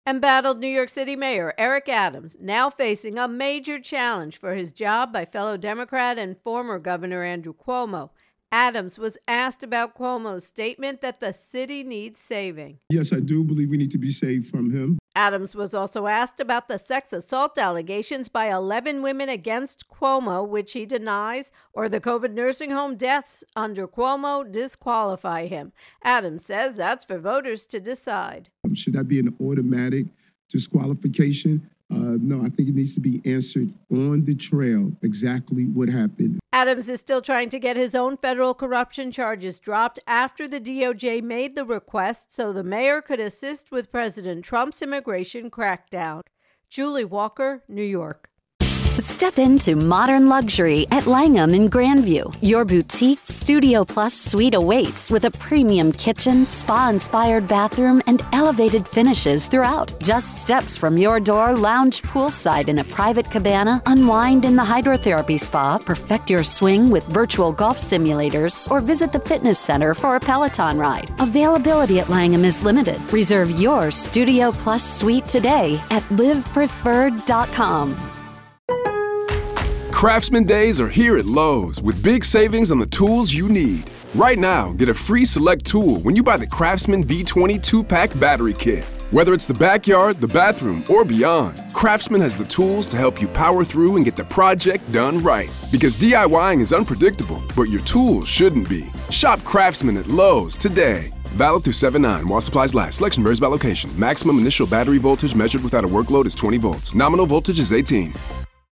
Embattled New York City Mayor Eric Adams now facing a major challenge for his job by fellow Democrat and former Governor Andrew Cuomo. Adams was asked about Cuomo's statement that the city needs saving. Yes, I do believe we need to be saved from him. Adams was also asked about the sex assault allegations by 11 women against Cuomo, which he denies, or the COVID nursing home deaths under Cuomo disqualify him. Adams says that's for voters to decide. Should that be an automatic disqualification? No, I think it needs to be answered on the trail, exactly what happened. Adams is still trying to get his own federal corruption charges dropped after the DOJ made the request so the mayor could assist with President Trump's immigration crackdown. Julie Walker, New York. Step into modern luxury at Langham in Grandview. Your boutique Studio Plus suite awaits with a premium kitchen, spa-inspired bathroom, and elevated finishes throughout. Just steps from your door, lounge poolside in a private cabana, unwind in the hydrotherapy spa, perfect your swing with virtual golf simulators, or visit the fitness center for a Peloton ride. Availability at Langham is limited. Reserve your Studio Plus suite today at livepreferred.com. Craftsman Days are here at Lowe's with big savings on the tools you need. Right now, get a free select tool when you buy the Craftsman V20 2-pack battery kit. Whether it's the backyard, the bathroom, or beyond, Craftsman has the tools to help you power through and get the project done right. Because DIYing is unpredictable, but your tools shouldn't be. Shop Craftsman at Lowe's today. Valid through 7/9 while supplies last. Selection varies by location. Maximum initial battery voltage measured without a workload is 20 volts. Nominal voltage is 18.